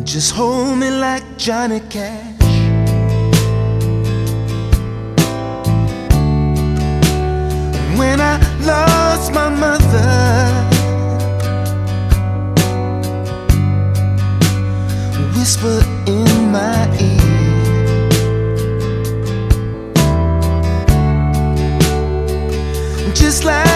Just hold me like Johnny Cash. When I lost my mother, whisper in my ear, just like